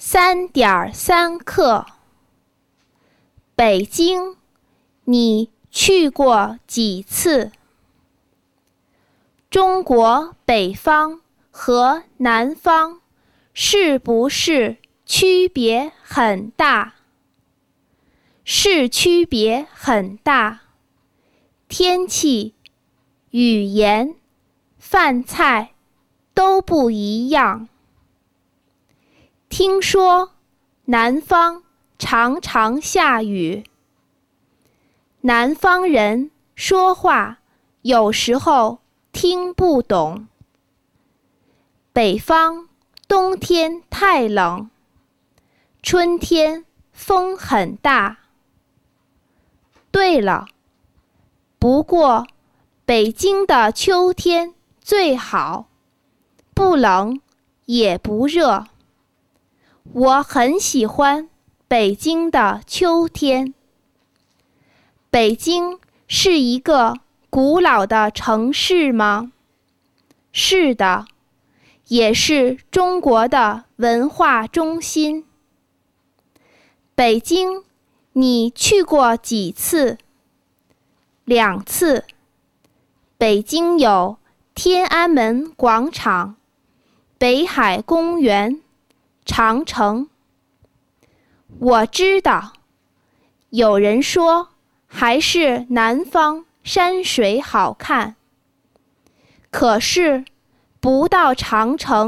3.3克。北京，你去过几次？中国北方和南方是不是区别很大？是区别很大。天气、语言、饭菜都不一样。听说南方常常下雨。南方人说话有时候听不懂。北方冬天太冷，春天风很大。对了，不过北京的秋天最好，不冷也不热。我很喜欢北京的秋天。北京是一个古老的城市吗？是的，也是中国的文化中心。北京，你去过几次？2次。北京有天安门广场、北海公园、长城。我知道，有人说还是南方山水好看，可是不到长城